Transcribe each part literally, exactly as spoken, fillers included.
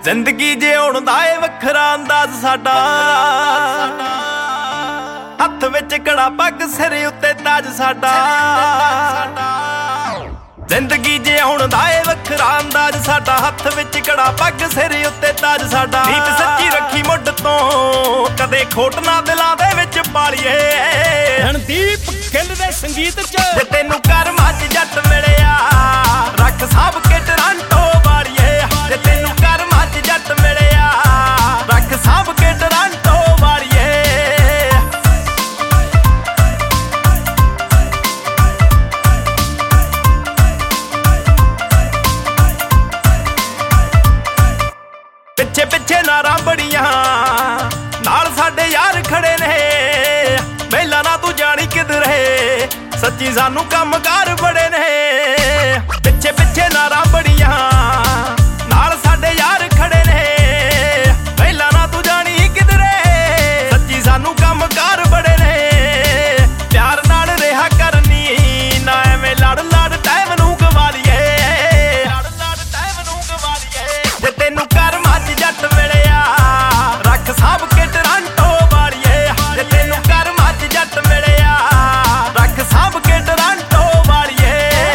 ਜ਼ਿੰਦਗੀ ਜਿਉਣ ਦਾ ਏ ਵੱਖਰਾ ਅੰਦਾਜ਼ ਸਾਡਾ। ਹੱਥ ਵਿੱਚ ਕੜਾ ਪੱਗ ਸਿਰ ਉੱਤੇ ਤਾਜ ਸਾਡਾ। ਜ਼ਿੰਦਗੀ ਜਿਉਣ ਦਾ ਏ ਵੱਖਰਾ ਅੰਦਾਜ਼ ਸਾਡਾ। ਹੱਥ ਵਿੱਚ ਕੜਾ ਪੱਗ ਸਿਰ ਉੱਤੇ ਤਾਜ ਸਾਡਾ। ਨੀਤ ਸੱਚੀ ਰੱਖੀ ਮੁੱਢ ਤੋਂ ਕਦੇ ਖੋਟ ਨਾ ਦਿਲਾਂ ਦੇ ਵਿੱਚ ਪਾਲੀਏ। ਰਣਦੀਪ ਗਿੱਲ ਦੇ ਸੰਗੀਤ ਚ ਜੇ ਤੈਨੂੰ ਕਰਮਾਂ 'ਚ ਜੱਟ ਮਿਲਿਆ ਰੱਖ ਸਾਂਭ ਕੇ ਟਰਾਂਟੋ ਵਾਲੀਏ। ਜੇ ਤੈਨੂੰ ਕਰਮਾਂ 'ਚ ਜੱਟ ਮਿਲਿਆ ਰੱਖ ਸਾਂਭ ਕੇ ਟਰਾਂਟੋ ਵਾਲੀਏ। ਪਿੱਛੇ ਪਿੱਛੇ ਨਾਰਾਂ ਬੜੀਆਂ ਨਾਲ ਸਾਡੇ ਯਾਰ ਖੜੇ ਨੇ। ਪਹਿਲਾਂ ਨਾ ਤੂੰ ਜਾਣੀ ਕਿਧਰੇ ਸੱਚੀ ਸਾਨੂੰ ਕੰਮਕਾਰ ਬੜੇ ਨੇ। ਪਿੱਛੇ ਪਿੱਛੇ ਨਾਰਾਂ ਬੜੀਆਂ ਨਾਲ ਸਾਡੇ ਯਾਰ ਖੜੇ ਨੇ। ਪਹਿਲਾਂ ਨਾ ਤੂੰ ਜਾਣੀ ਕਿਧਰੇ ਸੱਚੀ ਸਾਨੂੰ ਕੰਮਕਾਰ ਬੜੇ ਨੇ। ਪਿਆਰ ਨਾਲ ਰਿਹਾ ਕਰਨੀ ਨਾ ਐਵੇਂ ਲੜ ਲੜ ਟਾਈਮ ਨੂੰ ਗਵਾ ਲਈਏ। ਲੜ ਲੜ ਟਾਈਮ ਨੂੰ ਗਵਾ ਲਈਏ। ਜੇ ਤੈਨੂੰ ਕਰਮਾਂ 'ਚ ਜੱਟ ਮਿਲਿਆ ਰੱਖ ਸਾਂਭ ਕੇ ਟਰਾਂਟੋ ਵਾਲੀਏ। ਜੇ ਤੈਨੂੰ ਕਰਮਾਂ 'ਚ ਜੱਟ ਮਿਲਿਆ ਰੱਖ ਸਾਂਭ ਕੇ ਟਰਾਂਟੋ ਵਾਲੀਏ।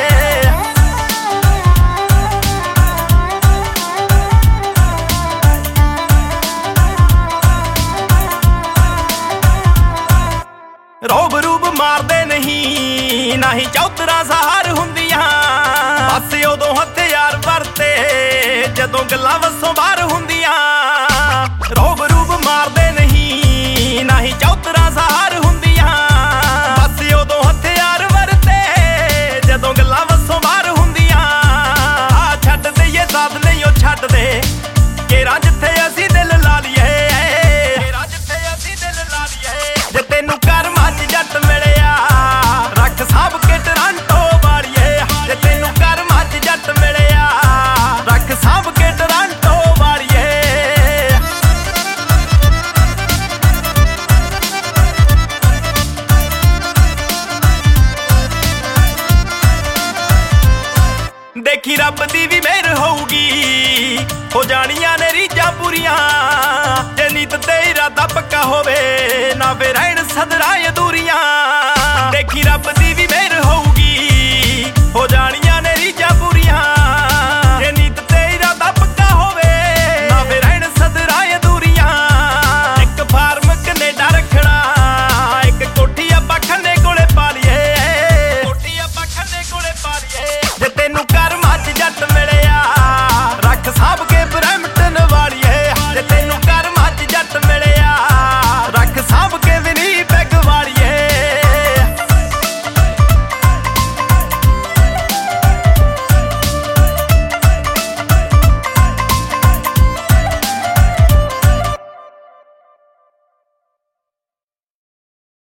ਰੋਬ ਰੂਬ ਮਾਰਦੇ ਨਹੀਂ ਨਾ ਹੀ ਚੌਧਰਾਂ ਸਹਾਰ ਹੁੰਦੀਆਂ। ਬਸ ਉਦੋਂ ਹਥਿਆਰ ਵਰਤੇ ਜਦੋਂ ਗੱਲਾਂ ਵੱਸੋਂ ਬਾਹਰ ਹੁੰਦੀਆਂ। ਰੋਬ ਰੂਬ ਮਾਰਦੇ ਨਹੀਂ ਨਾ ਹੀ ਚੌਧਰਾਂ ਸਹਾਰ ਹੁੰਦੀਆਂ। ਬਸ ਉਦੋਂ ਹਥਿਆਰ ਵਰਤੇ ਜਦੋਂ ਗੱਲਾਂ ਵੱਸੋਂ ਬਾਹਰ ਹੁੰਦੀਆਂ। ਆ ਛੱਡ ਦਈਏ ਸਾਥ ਨਹੀਂ ਉਹ ਛੱਡ ਦੇ ਕੇਰਾ ਜਿੱਥੇ ਅਸੀਂ ਦਿਲ ਲਾ ਲਈਏ। ਕੇਰਾ ਜਿੱਥੇ ਅਸੀਂ ਦਿਲ ਲਾ ਲਈਏ। ਜੇ ਤੈਨੂੰ ਕਰਮਾਂ 'ਚ ਜੱਟ ਮਿਲਿਆ ਰੱਖ ਸਾਂਭ ਕੇ ਟਰਾਂਟੋ ਵਾਲੀਏ। ਜੇ ਤੈਨੂੰ ਕਰਮਾਂ 'ਚ ਜੱਟ ਮਿਲਿਆ ਰੱਖ ਸਾਂਭ ਕੇ ਟਰਾਂਟੋ ਵਾਲੀਏ। ਦੇਖੀ ਰੱਬ ਦੀ ਵੀ ਮਿਹਰ ਹੋਊਗੀ ਹੋ ਜਾਣੀਆਂ ਨੇ ਰੀਝਾਂ ਪੂਰੀਆਂ। ਜੇ ਨੀਤ ਤੇ ਇਰਾਦਾ ਪੱਕਾ ਹੋਵੇ ਨਾ ਫੇਰ ਰਹਿਣ ਸਦਰਾਂ ਅਧੂਰੀਆਂ।